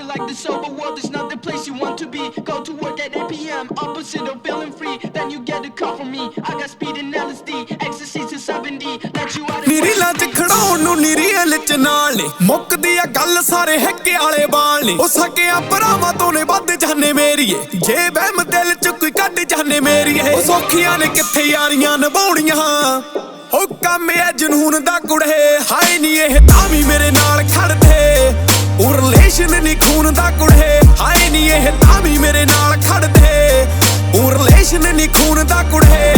like the sober world is not the place you want to be. Go to work at 8 p.m. opposite of feeling free. Then you get a call from me. I got speed and LSD, ecstasy to 70. Let you out. ਨੀਰੀ ਲੱਜ ਖੜਾਉਣ ਨੂੰ ਨੀਰੀਅਲ ਚ ਨਾਲ ਨੇ ਮੁੱਕਦੀ ਆ ਗੱਲ ਸਾਰੇ ਹੈਕੇ ਵਾਲੇ ਬਾਲ ਨੇ ਉਹ ਸਕਿਆ ਭਰਾਵਾਂ ਤੋਂ ਨੇ ਵੱਧ ਜਾਣੇ ਮੇਰੀਏ ਜੇ ਬਹਿਮ ਦਿਲ ਚ ਕੋਈ ਕੱਢ ਜਾਣੇ ਮੇਰੀਏ ਉਹ ਸੌਖੀਆਂ ਨੇ ਕਿੱਥੇ ਯਾਰੀਆਂ ਨਿਭਾਉਣੀਆਂ ਉਹ ਕੰਮ ਐ ਜਨੂਨ ਦਾ ਕੁੜੇ ਹਾਏ ਨੀ ਇਹ ਤਾਂ ਵੀ ਮੇਰੇ ਨਾਲ ਖੜਦੇ ਉਹ ਰਿਲੇਸ਼ਨ ਨੀ ਖੂਨ ਦਾ ਕੁੜੇ ਹਾਏ ਨੀ ਇਹ ਤਾਂ ਵੀ ਮੇਰੇ ਨਾਲ ਖੜਦੇ ਉਹ ਰਿਲੇਸ਼ਨ ਨੀ ਖੂਨ ਦਾ ਕੁੜੇ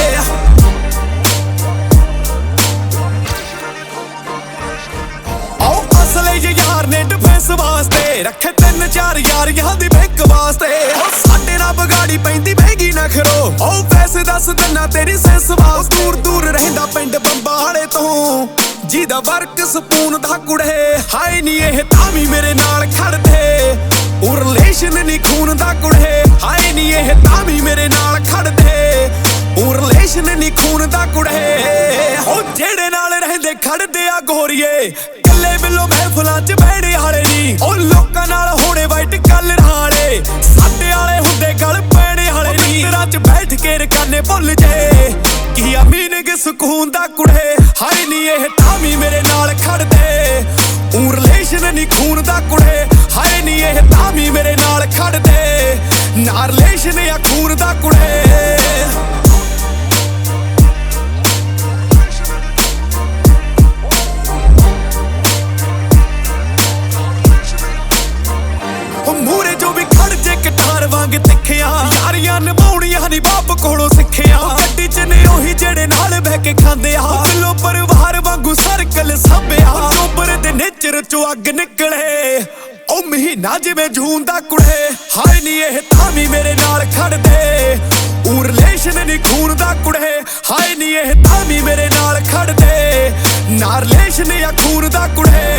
ਯਾਰ ਨੇ ਡਿਫੈਂਸ ਵਾਸਤੇ ਰੱਖੇ 3-4 ਯਾਰੀਆਂ ਦੀ ਬੈਂਕ ਵਾਸਤੇ ਸਾਡੇ ਨਾਲ ਬਗਾੜੀ ਪੈਂਦੀ ਮਹਿੰਗੀ ਨਾ ਖਰੋ ਉਹ ਪੈਸੇ ਦੱਸ ਦਿਨਾ ਤੇਰੀ ਸੈਂਸ ਵਾਸ ਦੂਰ ਦੂਰ ਰਹਿੰਦਾ ਪਿੰਡ ਬੰਬਾਲੇ ਤੋਂ ਜਿਹਦਾ ਵਰਕ ਸਪੂਨ ਦਾ ਕੁੜੇ ਹਾਏ ਨੀ ਇਹ ਤਾਂ ਵੀ ਮੇਰੇ ਨਾਲ ਖੜਦੇ ਉਹ ਰਿਲੇਸ਼ਨ ਨੀ ਖੂਨ ਦਾ ਕੁੜੇ ਹਾਏ ਨੀ ਇਹ ਤਾਂ ਵੀ ਮੇਰੇ ਨਾਲ ਖੜਦੇ ਉਹ ਰਿਲੇਸ਼ਨ ਨੀ ਖੂਨ ਦਾ ਕੁੜੇ ਉਹ ਜਿਹੜੇ ਨਾਲ ਰਹਿੰਦੇ ਖੜਦੇ ਆ ਗੋਰੀਏ ਕੱਲੇ ਬਿੱਲੋ ਮਹਿਫਲਾਂ ਚ ਬਹਿੜੇ ਵਾਲੇ ਨੀ ਉਹ ਲੋਕਾਂ ਨਾਲ ਹੋਣੇ ਵਾਈਟ ਕਲਰ ਵਾਲੇ ਸਾਡੇ ਵਾਲੇ ਹੁੰਦੇ ਗਲ ਪੈਣੇ ਵਾਲੇ ਨੀ ਤੇਰਾ ਚ ਬੈਠ ਕੇ ਰਕਾਨੇ ਭੁੱਲ ਜੇ ਕੀ ਆ ਮੀਨਿੰਗ ਸਕੂਨ ਦਾ ਕੁੜੇ ਹਾਏ ਨੀ ਇਹ ਤਾਂ ਵੀ ਮੇਰੇ ਨਾਲ ਖੜਦੇ ਉਹ ਰਿਲੇਸ਼ਨ ਨੀ ਖੂਨ ਦਾ ਕੁੜੇ ਹਾਏ ਨੀ ਇਹ ਤਾਂ ਵੀ ਮੇਰੇ ਨਾਲ ਖੜਦੇ ਨਾ ਰਿਲੇਸ਼ਨ ਆ ਖੂਨ ਦਾ ਕੁੜੇ ਮੂਰੇ ਜੋ ਵੀ ਖੜ ਜੇ ਕਟਾਰ ਵਾਂਗ ਤਿੱਖਿਆ ਯਾਰੀਆਂ ਨਿਭਾਉਣੀਆਂ ਨੀ ਬਾਪ ਕੋਲੋਂ ਸਿੱਖਿਆ ਗੱਡੀ ਚ ਨੇ ਉਹੀ ਜਿਹੜੇ ਨਾਲ ਬਹਿ ਕੇ ਖਾਂਦੇ ਆ ਦਿਲੋਂ ਪਰਿਵਾਰ ਵਾਂਗੂ ਸਰਕਲ ਸਾਂਭਿਆ ਚੋਬਰ ਦੇ ਨੇਚਰ ਚੋਂ ਅੱਗ ਨਿਕਲੇ ਉਹ ਮਹੀਨਾ ਜਿਵੇਂ ਜੂਨ ਦਾ ਕੁੜੇ ਹਾਏ ਨੀ ਇਹ ਤਾਂ ਵੀ ਮੇਰੇ ਨਾਲ ਖੜਦੇ ਉਹ ਰਿਲੇਸ਼ਨ ਨੀ ਖੂਨ ਦਾ ਕੁੜੇ ਹਾਏ ਨੀ ਇਹ ਤਾਂ ਵੀ ਮੇਰੇ ਨਾਲ ਖੜਦੇ ਨਾ ਰਿਲੇਸ਼ਨ ਆ ਖੂਨ ਦਾ ਕੁੜੇ